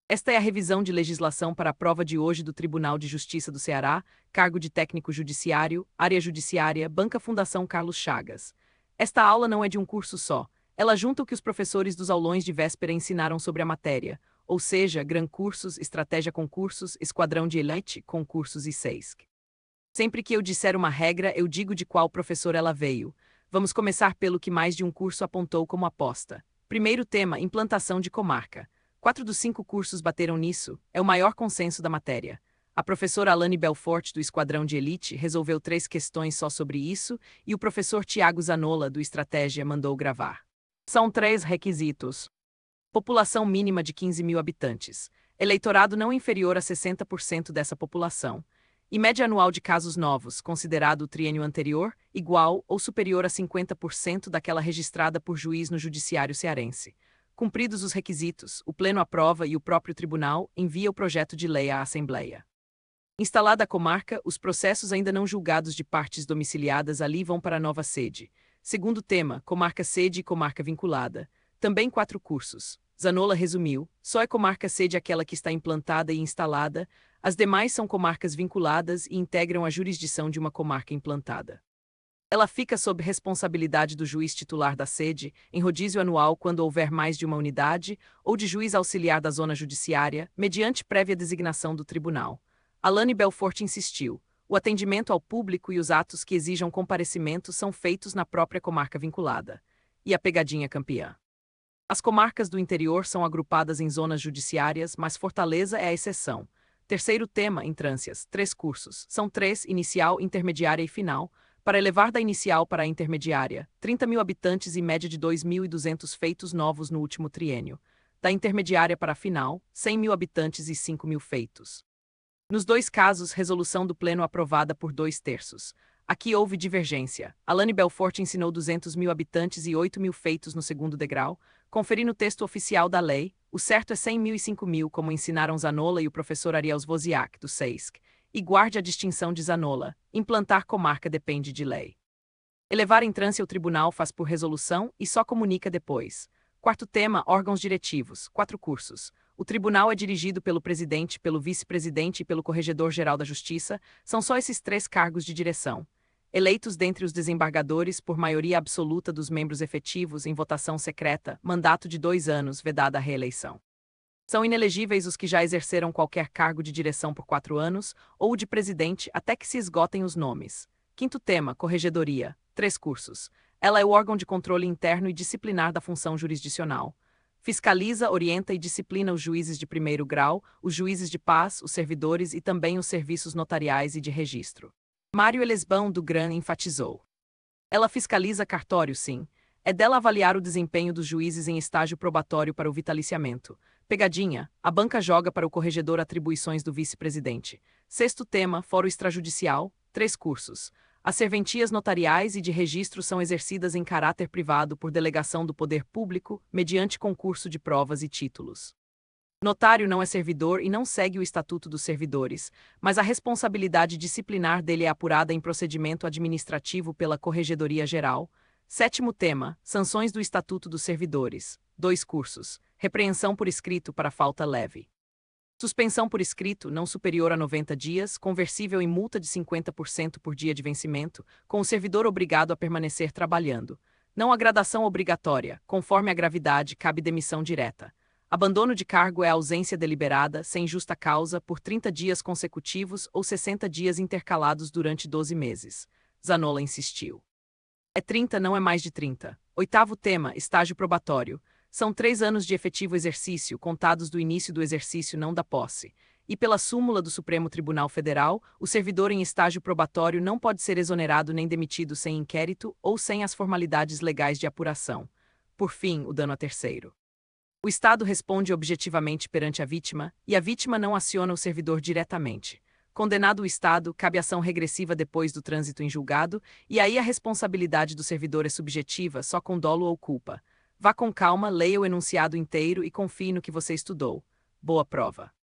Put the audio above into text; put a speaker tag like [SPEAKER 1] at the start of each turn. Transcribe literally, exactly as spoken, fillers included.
[SPEAKER 1] Esta é a revisão de legislação para a prova de hoje do Tribunal de Justiça do Ceará, cargo de técnico judiciário, área judiciária, Banca Fundação Carlos Chagas. Esta aula não é de um curso só, ela junta o que os professores dos aulões de véspera ensinaram sobre a matéria, ou seja, Gran Cursos, Estratégia Concursos, Esquadrão de Elite, Concursos e SESC. Sempre que eu disser uma regra, eu digo de qual professor ela veio. Vamos começar pelo que mais de um curso apontou como aposta. Primeiro tema, implantação de comarca. Quatro dos cinco cursos bateram nisso, é o maior consenso da matéria. A professora Alane Belfort, do Esquadrão de Elite, resolveu três questões só sobre isso, e o professor Tiago Zanola, do Estratégia, mandou gravar. São três requisitos. População mínima de quinze mil habitantes. Eleitorado não inferior a sessenta por cento dessa população. E média anual de casos novos, considerado o triênio anterior, igual ou superior a cinquenta por cento daquela registrada por juiz no Judiciário cearense. Cumpridos os requisitos, o Pleno aprova e o próprio Tribunal envia o projeto de lei à Assembleia. Instalada a comarca, os processos ainda não julgados de partes domiciliadas ali vão para a nova sede. Segundo tema, comarca-sede e comarca vinculada. Também quatro cursos. Zanola resumiu, só é comarca-sede aquela que está implantada e instalada, as demais são comarcas vinculadas e integram a jurisdição de uma comarca implantada. Ela fica sob responsabilidade do juiz titular da sede, em rodízio anual quando houver mais de uma unidade, ou de juiz auxiliar da zona judiciária, mediante prévia designação do tribunal. Alane Belfort insistiu, o atendimento ao público e os atos que exijam comparecimento são feitos na própria comarca vinculada. E a pegadinha campeã. As comarcas do interior são agrupadas em zonas judiciárias, mas Fortaleza é a exceção. Terceiro tema, entrâncias, três cursos, são três, inicial, intermediária e final, para elevar da inicial para a intermediária, trinta mil habitantes e média de dois mil e duzentos feitos novos no último triênio. Da intermediária para a final, cem mil habitantes e cinco mil feitos. Nos dois casos, resolução do Pleno aprovada por dois terços. Aqui houve divergência. Alane Belfort ensinou duzentos mil habitantes e oito mil feitos no segundo degrau, conferindo o texto oficial da lei, o certo é cem mil e cinco mil, como ensinaram Zanola e o professor Ariel Wozniak, do SESC. E guarde a distinção de Zanola, implantar comarca depende de lei. Elevar entrância ao tribunal faz por resolução e só comunica depois. Quarto tema, órgãos diretivos, quatro cursos. O tribunal é dirigido pelo presidente, pelo vice-presidente e pelo corregedor-geral da Justiça, são só esses três cargos de direção. Eleitos dentre os desembargadores por maioria absoluta dos membros efetivos em votação secreta, mandato de dois anos, vedada a reeleição. São inelegíveis os que já exerceram qualquer cargo de direção por quatro anos, ou o de presidente até que se esgotem os nomes. Quinto tema, corregedoria, três cursos. Ela é o órgão de controle interno e disciplinar da função jurisdicional. Fiscaliza, orienta e disciplina os juízes de primeiro grau, os juízes de paz, os servidores e também os serviços notariais e de registro. Mário Elesbão do Gran enfatizou. Ela fiscaliza cartório, sim. É dela avaliar o desempenho dos juízes em estágio probatório para o vitaliciamento. Pegadinha, a banca joga para o corregedor atribuições do vice-presidente. Sexto tema, fórum extrajudicial, três cursos. As serventias notariais e de registro são exercidas em caráter privado por delegação do poder público, mediante concurso de provas e títulos. Notário não é servidor e não segue o Estatuto dos Servidores, mas a responsabilidade disciplinar dele é apurada em procedimento administrativo pela Corregedoria Geral. Sétimo tema, sanções do Estatuto dos Servidores, dois cursos. Repreensão por escrito para falta leve. Suspensão por escrito não superior a noventa dias, conversível em multa de cinquenta por cento por dia de vencimento, com o servidor obrigado a permanecer trabalhando. Não há gradação obrigatória, conforme a gravidade, cabe demissão direta. Abandono de cargo é ausência deliberada, sem justa causa, por trinta dias consecutivos ou sessenta dias intercalados durante doze meses. Zanola insistiu. É trinta, não é mais de trinta. Oitavo tema, estágio probatório. São três anos de efetivo exercício, contados do início do exercício, não da posse. E pela súmula do Supremo Tribunal Federal, o servidor em estágio probatório não pode ser exonerado nem demitido sem inquérito ou sem as formalidades legais de apuração. Por fim, o dano a terceiro. O Estado responde objetivamente perante a vítima, e a vítima não aciona o servidor diretamente. Condenado o Estado, cabe ação regressiva depois do trânsito em julgado, e aí a responsabilidade do servidor é subjetiva só com dolo ou culpa. Vá com calma, leia o enunciado inteiro e confie no que você estudou. Boa prova.